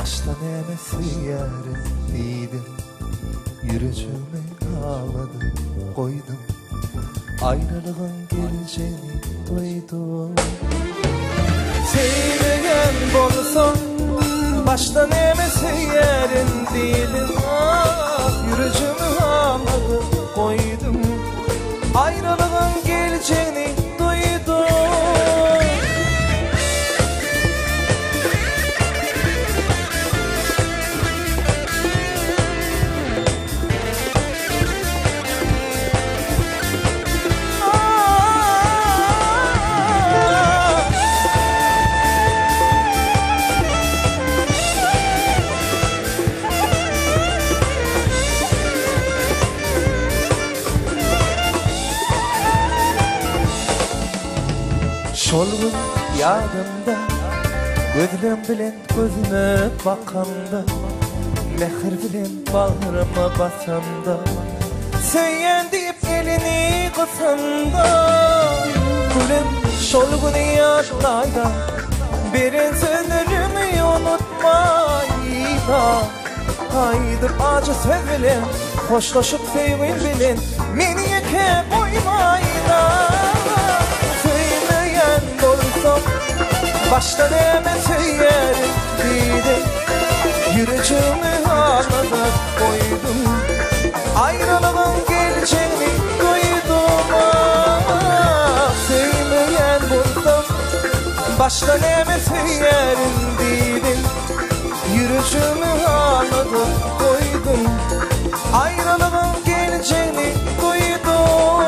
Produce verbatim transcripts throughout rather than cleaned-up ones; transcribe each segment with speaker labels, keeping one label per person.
Speaker 1: Baştan emesi yerindeydim, yürücüğüme ağladım, koydum. Ayrılığın geleceğini duydum. Sevmeyen bolsam baştan emesi yerindeydim, ah, yürücüğümü ağladım, koydum. Ayrılığın geleceğini duydum. Solgun yadımda, gözlem bilen gözüme bakanda, mehir bilen bağrıma basanda, söyyen deyip elini kısanda. Gülüm solgun yadımda, beren sözlerimi unutmayla. Haydır acı söz bilen, hoşlaşıp sevgin bilen, meni yeke koymayla. Baştan emesi yerindeydim, yürücüğümü ağladım, koydum. Ayrılığın geleceğini duydum, ah, sevmeyen bulsam. Baştan emesi yerindeydim, yürücüğümü ağladım, koydum. Ayrılığın geleceğini duydum.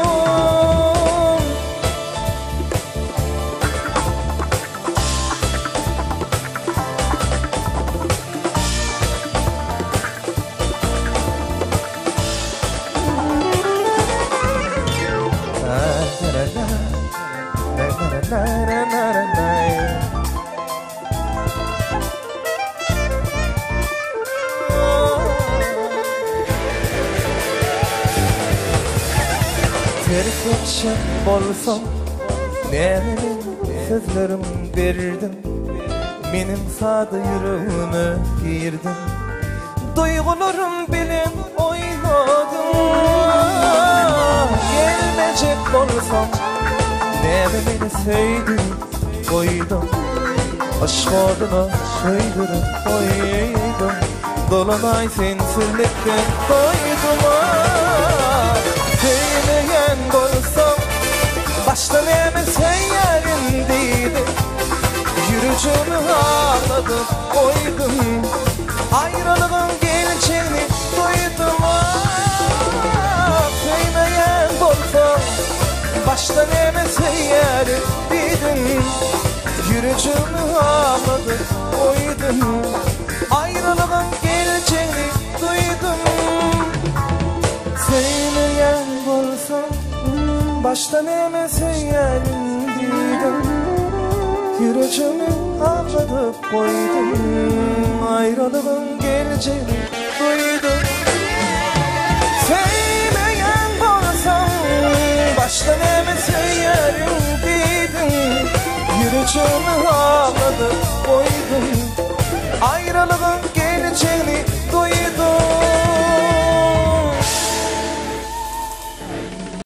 Speaker 1: Terk etşen bolsam, nemin sözlerim verdim, benim sada yüreğime girdim. Duygularım bilen oynadım, gelmeyecek bolsam, nemin sevdim, koydum. Aşk adına söylerim, koydum. Dolunay sensizlikten koydum, ah. Sevmeyen bolsam, baştan emesen yerindeydim, yürücüğümü ağladım, koydum. Ayrılığın geleceğini duydum, ah. Sevmeyen bolsam, baştan emesen yerindeydim, yürücüğümü ağladım, koydum. Ayrılığın geleceğini duydum. Sevmeyen bolsam, baştan emesen yerindeydim, yürücüğümü ağlatıp koydum. Ayrılığın geleceğini duydum. Sevmeyen bolsam, baştan emesen yerindeydim, yürücüğümü ağlatıp koydum. Ayrılığın geleceğini